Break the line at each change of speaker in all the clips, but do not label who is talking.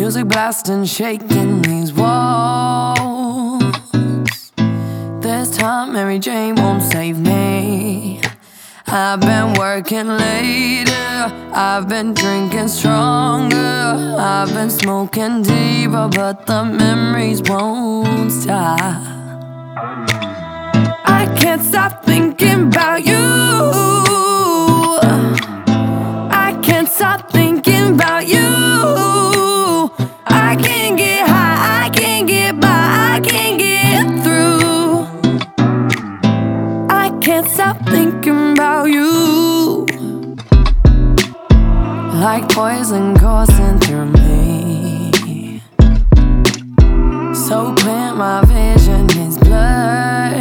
music blasting, shaking these walls. This time Mary Jane won't save me. I've been working later, I've been drinking stronger, I've been smoking deeper, but the memories won't stop. I can't stop thinking about you. I can't stop thinking about you. I can't get high, I can't get by, I can't get through. I can't stop thinking about you. Like poison coursing through me, so clear my vision is blurred.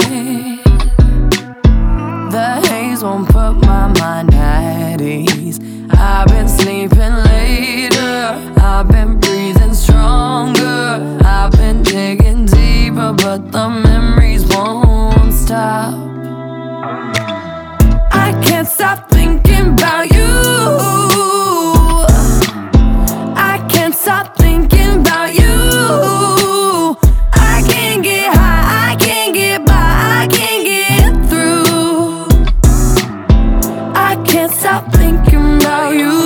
The haze won't put my mind at ease. I've been sleeping later, I've been breathing stronger, I've been digging deeper, but the memories won't stop. I can't stop thinking about you. I can't stop thinking about you. I can't get high, I can't get by, I can't get through. I can't stop thinking about you.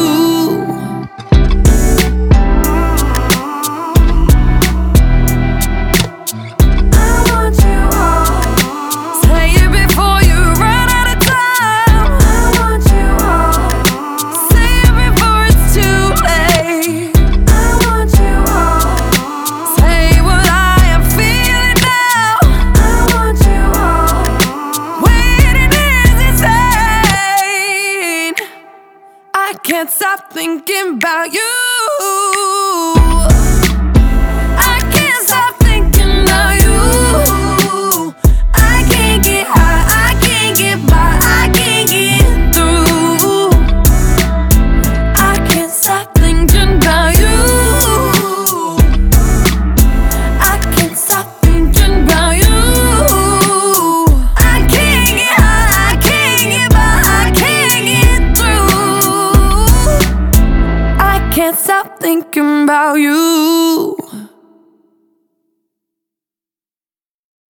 I can't stop thinking about you.